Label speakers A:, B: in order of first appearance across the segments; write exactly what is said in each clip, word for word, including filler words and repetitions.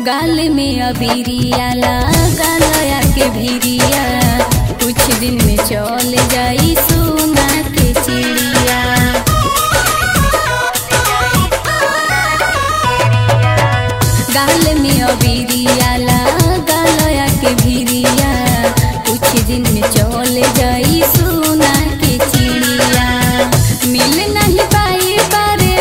A: गाल में अबीरिया लगाया के भिरिया, कुछ दिन में चल जाई सोना के चिड़िया। गाल में अबीरिया लगाया के भिरिया, कुछ दिन में चल जाई सोना के चिड़िया। मिल नहीं पाई बारे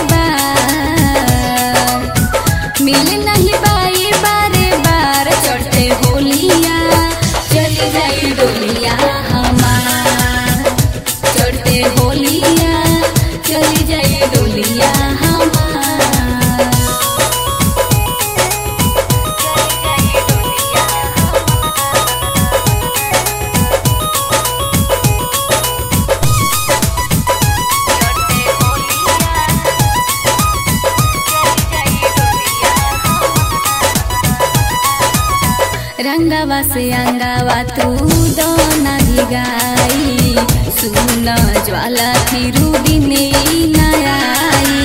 A: बार, मिल नहीं पाई बारे बार, चढ़ते होलिया चली जाई डोलिया हमार, चढ़ते होलिया चली जाई डोलिया हमार। रंगावा से अंगावा तू दोना भिगाई, सुना ज्वाला फिरू बिने नयाई।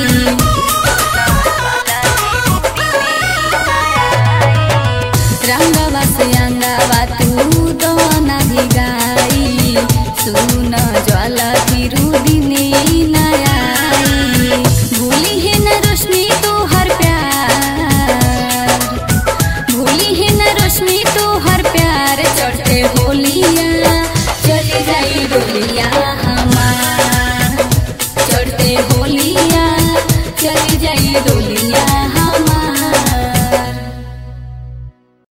A: रंगावा से अंगावा तू दोना भिगाई, सुना ज्वाला फिरू बिने नयाई। भूली है न रोशनी तू हर प्यार, भूली है न रोशनी तू हर प्यार, चढ़ते होलिया चली जाई डोलिया हमार, चढ़ते होलिया चली जाई डोलिया।